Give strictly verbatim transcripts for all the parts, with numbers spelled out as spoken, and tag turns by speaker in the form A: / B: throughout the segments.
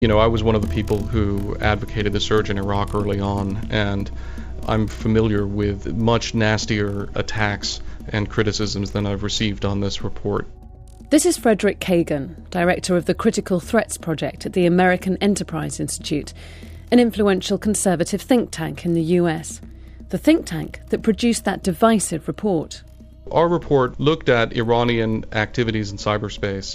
A: You know, I was one of the people who advocated the surge in Iraq early on, and I'm familiar with much nastier attacks and criticisms than I've received on this report.
B: This is Frederick Kagan, director of the Critical Threats Project at the American Enterprise Institute, an influential conservative think tank in the U S, the think tank that produced that divisive report.
A: Our report looked at Iranian activities in cyberspace,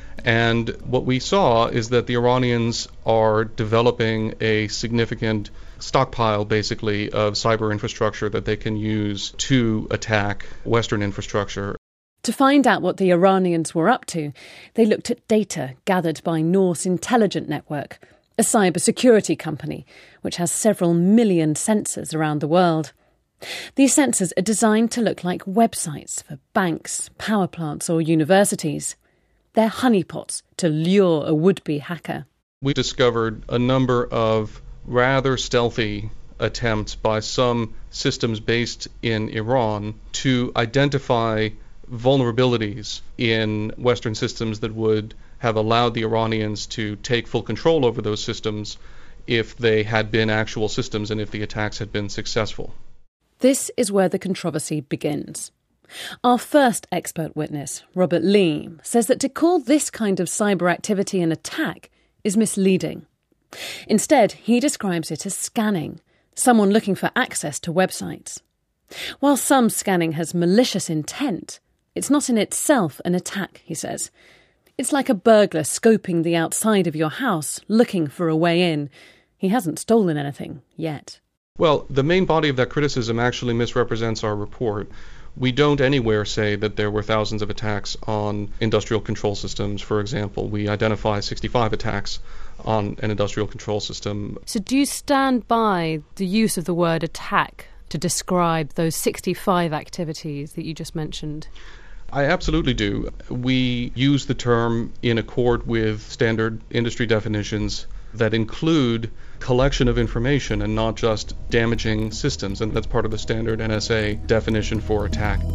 A: and what we saw is that the Iranians are developing a significant stockpile, basically, of cyber infrastructure that they can use to attack Western infrastructure.
B: To find out what the Iranians were up to, they looked at data gathered by Norse Intelligent Network, a cybersecurity company which has several million sensors around the world. These sensors are designed to look like websites for banks, power plants or universities. They're honeypots to lure a would-be hacker.
A: We discovered a number of rather stealthy attempts by some systems based in Iran to identify vulnerabilities in Western systems that would have allowed the Iranians to take full control over those systems if they had been actual systems and if the attacks had been successful.
B: This is where the controversy begins. Our first expert witness, Robert Leam, says that to call this kind of cyber activity an attack is misleading. Instead, he describes it as scanning, someone looking for access to websites. While some scanning has malicious intent, it's not in itself an attack, he says. It's like a burglar scoping the outside of your house, looking for a way in. He hasn't stolen anything yet.
A: Well, the main body of that criticism actually misrepresents our report. We don't anywhere say that there were thousands of attacks on industrial control systems, for example. We identify sixty-five attacks on an industrial control system.
B: So do you stand by the use of the word attack to describe those sixty-five activities that you just mentioned?
A: I absolutely do. We use the term in accord with standard industry definitions that include collection of information and not just damaging systems, and that's part of the standard N S A definition for attack.